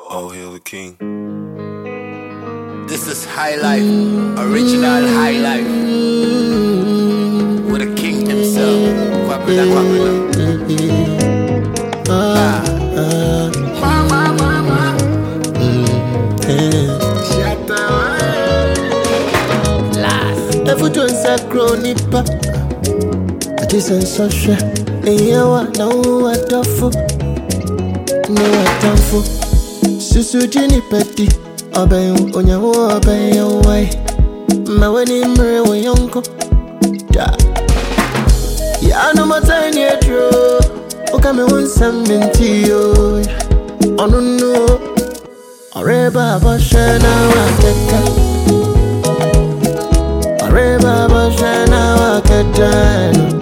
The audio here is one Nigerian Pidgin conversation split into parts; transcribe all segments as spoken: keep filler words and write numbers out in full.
Oh, hail the king. This is High Life, original High Life, with the king himself. Quabrida, quabrida. Ah. Mama, mama. Last. Every time I grow nipa, I just ain't so sure. And you are no what the fuck, no what the fuck. Susu Jenny Petty, obey on your obey your way. My wedding mirror with Yonko. Yeah, no more tiny true. Okay, me want something to you. Oh no no, Areba Bashana Waketa. Areba Bashana Waketa.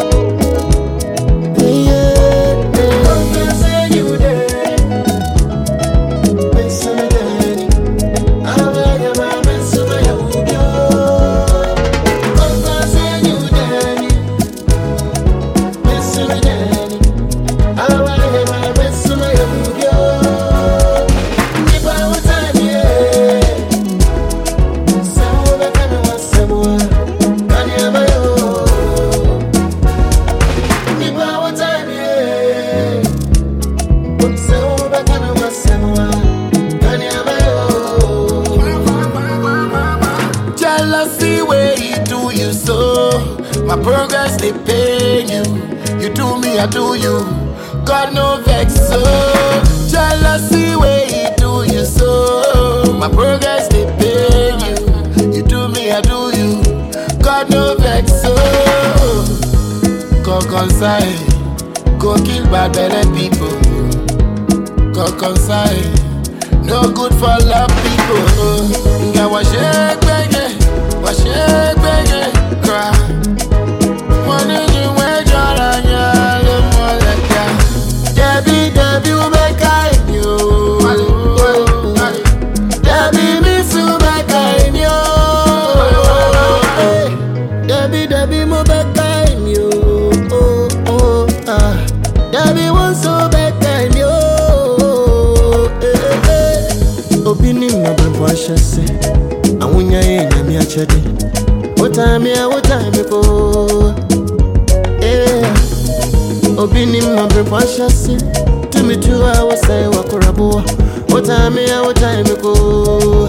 Jealousy way you do you so. My progress they pay you. You do me, I do you. God no vex so. Jealousy way you do you so. My progress they pay you. You do me, I do you. God no vex so. Go conside, go kill bad belle people. Go conside, no good for love people. Nga wa shake bege, wa shake bege, cry. One in you way jara nyale moleka. Debbie, Debbie ubeka inyo. Debbie misu ubeka inyo. Debbie, Debbie mubeka inyo. Oh oh ah. Debbie wants ubeka inyo. Opini mabembo ashase. Awunya ye nyami achade. What time ya, what time go? Yeah. Opini mabembo ashase. To me two hours say wakurabo. What time ya, what time go?